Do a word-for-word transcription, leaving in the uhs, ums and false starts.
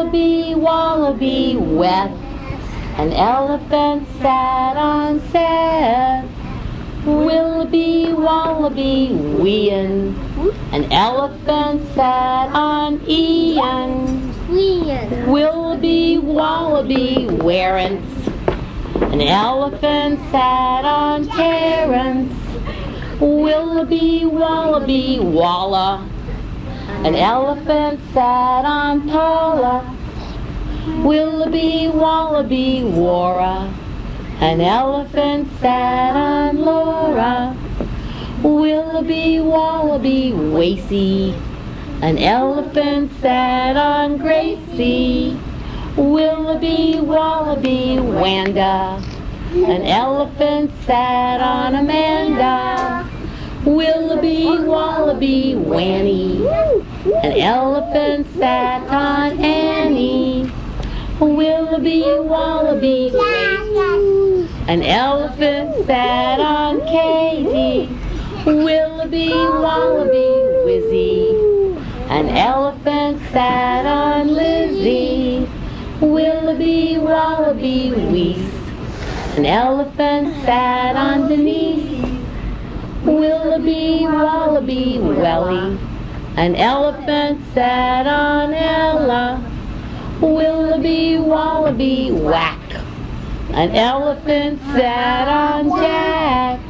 Willaby Wallaby Weth. An elephant sat on Seth. Willaby Wallaby Wian. An elephant sat on Ian. Willaby Wallaby Warrants. An elephant sat on Terence. Willaby Wallaby Walla. An elephant sat on Paula. Willaby Wallaby Wara. An elephant sat on Laura. Willaby Wallaby Wacy. An elephant sat on Gracie. Willaby Wallaby Wanda. An elephant sat on Amanda. Willaby Wallaby Wanny. An elephant sat on Annie. Willaby Wallaby Grace. An elephant sat on Katie. Willaby Wallaby Wizzy. An elephant sat on Lizzie. Willaby Wallaby Weiss. An elephant sat on Denise. Willaby Wallaby Welly. An elephant sat on Ella. Willaby Wallaby Whack. An elephant sat on Jack.